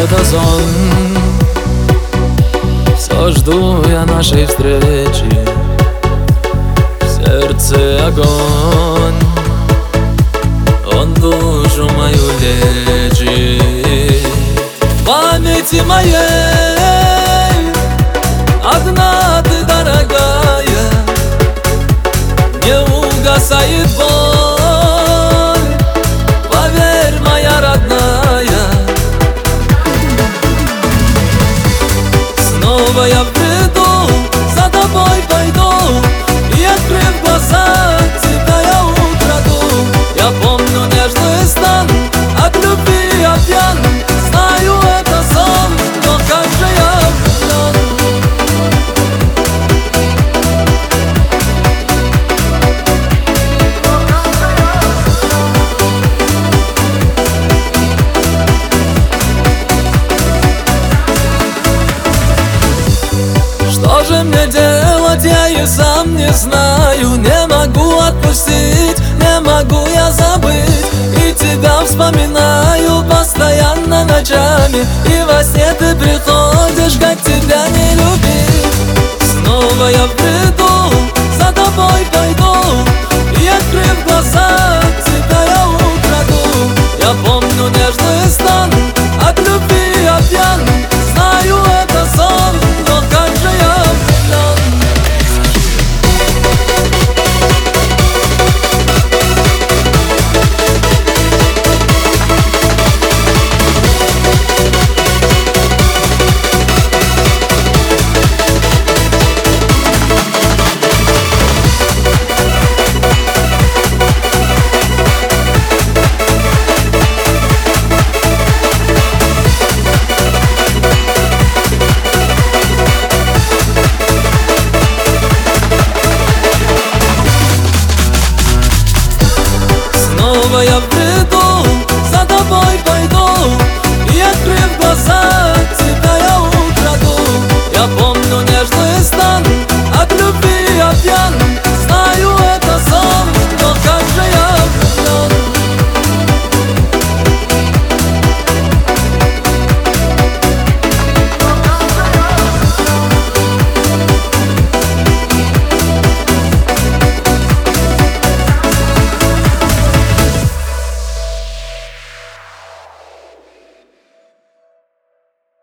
это сон. Все жду я нашей встречи, в сердце огонь, он душу мою лечит. В памяти моей одна ты, дорогая, не угасает боль, поверь, моя родная. Снова я в бреду, за тобой пойду, и, открыв глаза, тебя я украду. Я помню нежный стан, от любви я пьян, знаю, это сон, но как же я влюблен. Что же мне делать, я и сам не знаю. Не могу отпустить, не могу я забыть, и тебя вспоминаю постоянно ночами, и во сне ты